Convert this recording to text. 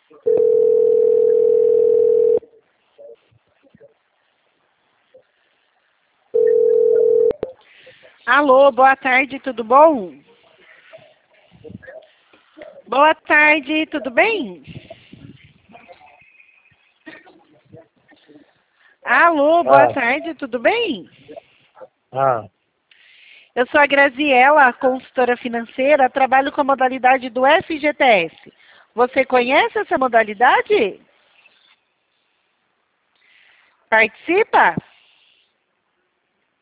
Alô, boa tarde, tudo bom? Boa tarde, tudo bem? Alô, boa tarde, tudo bem? Eu sou a Graziela, consultora financeira, trabalho com a modalidade do FGTS. Você conhece essa modalidade? Participa?